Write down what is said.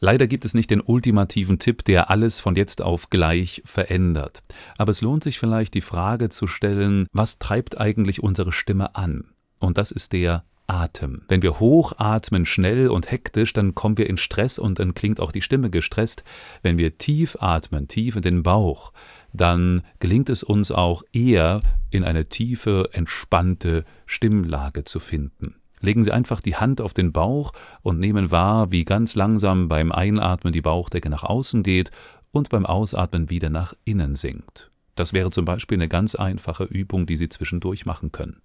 Leider gibt es nicht den ultimativen Tipp, der alles von jetzt auf gleich verändert. Aber es lohnt sich vielleicht, die Frage zu stellen, was treibt eigentlich unsere Stimme an? Und das ist der Atem. Wenn wir hochatmen, schnell und hektisch, dann kommen wir in Stress und dann klingt auch die Stimme gestresst. Wenn wir tief atmen, tief in den Bauch, dann gelingt es uns auch eher, in eine tiefe, entspannte Stimmlage zu finden. Legen Sie einfach die Hand auf den Bauch und nehmen wahr, wie ganz langsam beim Einatmen die Bauchdecke nach außen geht und beim Ausatmen wieder nach innen sinkt. Das wäre zum Beispiel eine ganz einfache Übung, die Sie zwischendurch machen können.